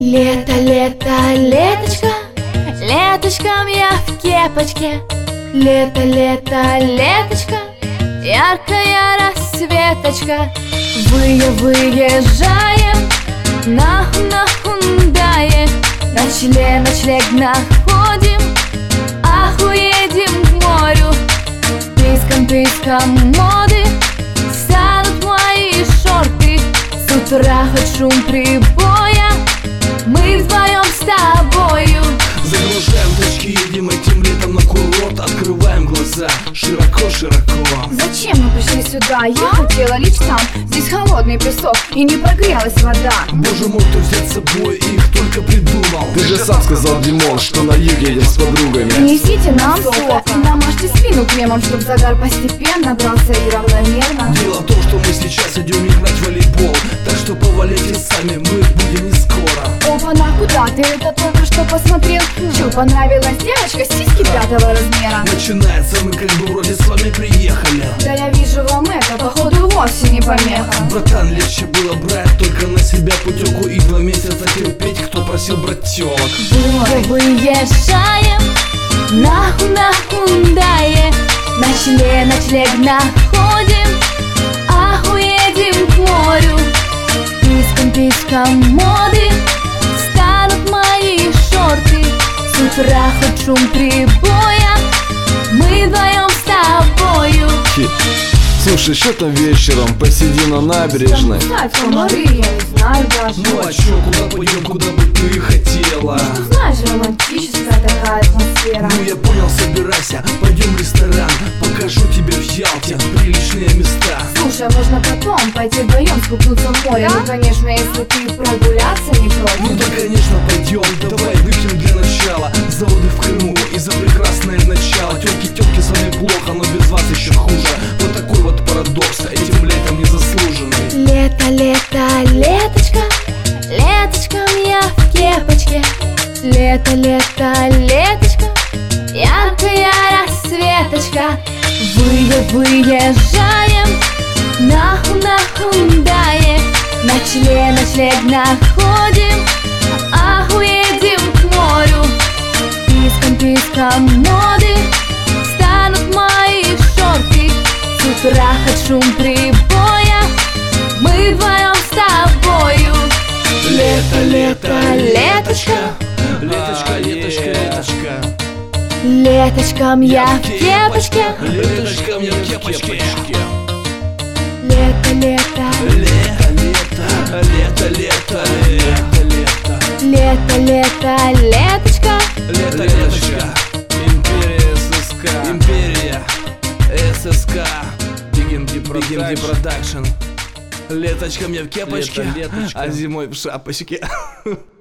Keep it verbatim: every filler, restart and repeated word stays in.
Лето, лето, леточка, леточком я в кепочке. Лето, лето, леточка, яркая рассветочка. Вы, выезжаем на, на Хундае. Ночлег, ночлег находим, ах, уедем к морю. Писком, писком моды станут мои шорты. С утра хоть шум прибоя, мы вдвоем с тобою. Загружаем тачки, едем этим летом на курорт. Открываем глаза широко-широко. Зачем мы пришли сюда? Я хотела лечь там. Здесь холодный песок и не прогрелась вода. Боже мой, кто взять с собой их только придумал. Ты же сам сказал, Димон, что на юг едешь с подругами. Несите нам сок и намажьте спину кремом, чтоб загар постепенно брался и равномерно. Дело в том, что мы сейчас идем играть в волейбол, так что поваляйте сами, мы будем не скоро. Опа-на, куда ты это только что посмотрел? Чё, понравилась девочка, сиськи пятого размера? Начинается, мы как бы вроде с вами приехали. Да я вижу, вам это, походу, вовсе не помеха. Братан, легче было брать только на себя путевку и два месяца терпеть, кто просил брать тёлок. Выезжаем на, на Хундае. Ночлег, ночлег находим, ах, уедем к морю. Писком, писком моды станут мои шорты. С утра хоть шум прибоя, мы вдвоем с тобою. Слушай, что там вечером? Посиди на набережной. Комары, я не знаю даже. Ну а чё, куда пойдем, куда бы ты хотела? Ты знаешь, романтическая такая атмосфера. Ну я понял, собирайся, пойдем в ресторан. Покажу тебе в Ялте приличные места. Слушай, можно потом пойти вдвоем скупнуться в море. Да? Ну конечно, если ты прогуляться не против. Ну да, конечно, пойдем, давай выпьем для начала за отдых в Крыму и за прекрасное начало. Тёлки, тёлки, с вами плохо, но без вас еще хуже. Вот такой вот парадокс, этим летом незаслуженный. Лето, лето, леточка, леточком я в кепочке. Лето, лето, леточка, яркая рассветочка. Вы, выезжаем на, на Хундае. Ночлег, ночлег находим, ах, уедем к морю. Писком, писком моды станут мои шорты. С утра хоть шум прибоя, мы вдвоем с тобою. Лето, лето, леточка, леточка, леточка, леточка. Леточком я в кепочке. Леточком я в кепочке. Лето, лето, Лето, лето, лето, лето, лето, лето. лето, лето, леточка. Лето, леточка. Империя ССК. Империя ССК. Big эм ди Production. Леточком я в кепочке, а зимой в шапочке.